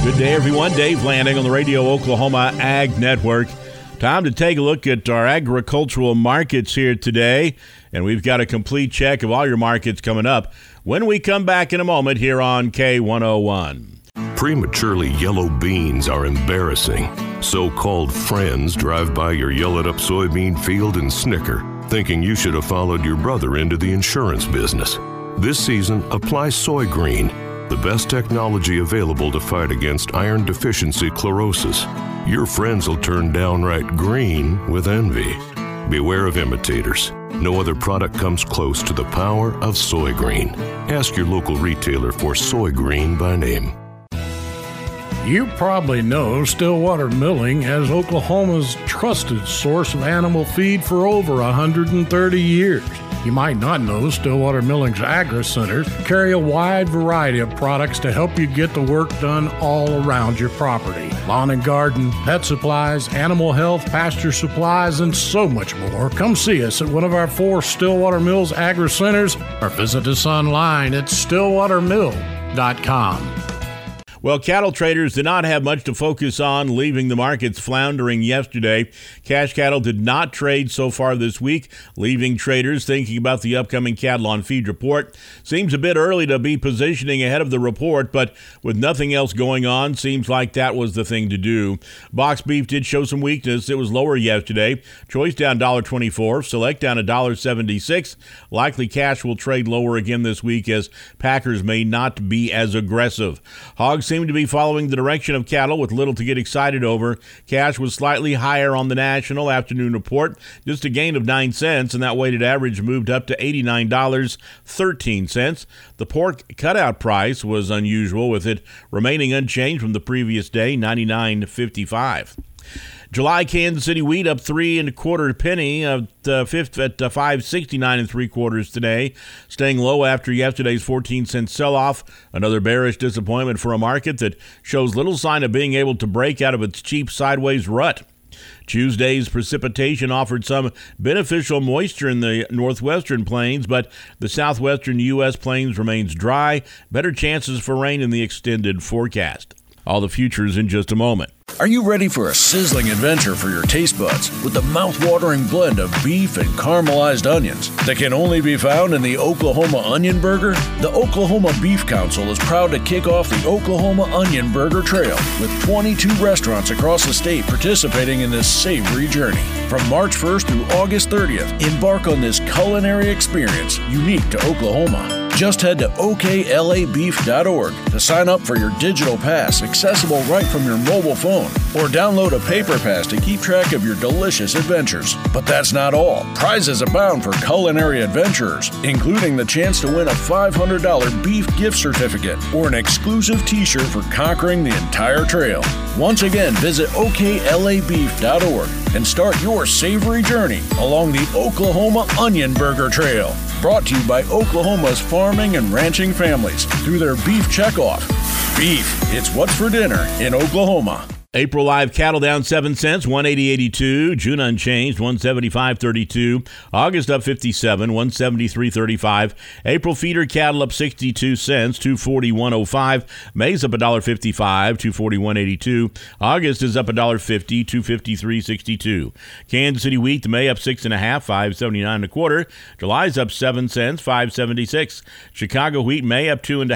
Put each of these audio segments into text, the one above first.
Good day, everyone. Dave Lanning on the Radio Oklahoma Ag Network. Time to take a look at our agricultural markets here today, and we've got a complete check of all your markets coming up when we come back in a moment here on K101. Prematurely yellow beans are embarrassing. So-called friends drive by your yellowed-up soybean field and snicker, thinking you should have followed your brother into the insurance business. This season, apply Soy Green, the best technology available to fight against iron deficiency chlorosis. Your friends will turn downright green with envy. Beware of imitators. No other product comes close to the power of Soy Green. Ask your local retailer for Soy Green by name. You probably know Stillwater Milling as Oklahoma's trusted source of animal feed for over 130 years. You might not know Stillwater Milling's Agri-Centers carry a wide variety of products to help you get the work done all around your property. Lawn and garden, pet supplies, animal health, pasture supplies, and so much more. Come see us at one of our 4 Stillwater Mills Agri-Centers or visit us online at stillwatermill.com. Well, cattle traders did not have much to focus on, leaving the markets floundering yesterday. Cash cattle did not trade so far this week, leaving traders thinking about the upcoming cattle on feed report. Seems a bit early to be positioning ahead of the report, but with nothing else going on, seems like that was the thing to do. Box beef did show some weakness. It was lower yesterday. Choice down $1.24, select down $1.76. Likely cash will trade lower again this week as packers may not be as aggressive. Hogs seem to be following the direction of cattle with little to get excited over. Cash was slightly higher on the national afternoon report, just a gain of 9 cents, and that weighted average moved up to $89.13. The pork cutout price was unusual, with it remaining unchanged from the previous day, $99.55. July Kansas City wheat up 3 1/4 penny at $5.69 3/4 today, staying low after yesterday's 14-cent sell-off. Another bearish disappointment for a market that shows little sign of being able to break out of its cheap sideways rut. Tuesday's precipitation offered some beneficial moisture in the northwestern plains, but the southwestern U.S. plains remains dry. Better chances for rain in the extended forecast. All the futures in just a moment. Are you ready for a sizzling adventure for your taste buds with the mouth-watering blend of beef and caramelized onions that can only be found in the Oklahoma Onion Burger? The Oklahoma Beef Council is proud to kick off the Oklahoma Onion Burger Trail with 22 restaurants across the state participating in this savory journey. From March 1st through August 30th, embark on this culinary experience unique to Oklahoma. Just head to oklabeef.org to sign up for your digital pass, accessible right from your mobile phone, or download a paper pass to keep track of your delicious adventures. But that's not all. Prizes abound for culinary adventurers, including the chance to win a $500 beef gift certificate or an exclusive t-shirt for conquering the entire trail. Once again, visit oklabeef.org and start your savory journey along the Oklahoma Onion Burger Trail. Brought to you by Oklahoma's farming and ranching families through their Beef Checkoff. Beef, it's what's for dinner in Oklahoma. April live cattle down 7 cents, 180.82. June unchanged, 175.32. August up 57, 173.35. April feeder cattle up 62 cents, 241.05. May's up $1.55, 241.82. August is up $1.50, 253.62. Kansas City wheat, the May up 6.5, 579.25. July's up 7 cents, 576. Chicago wheat, May up 2.5,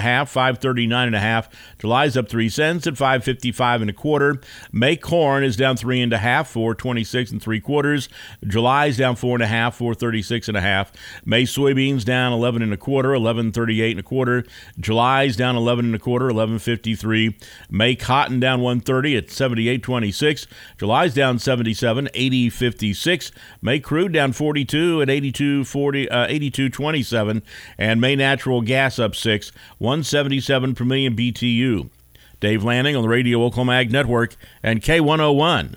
539.5. July's up 3 cents at 555.25. May corn is down 3.5, 426 3/4. July's down 4.5, 436.5. May soybeans down 11 1/4, 1138 1/4. July's down 11 1/4, 1153. May cotton down 130 at 78.26. July's down 77, 80.56. May crude down 42 at 82.27, and May natural gas up 6, 177 per million BTU. Dave Lanning on the Radio Oklahoma Ag Network and K101.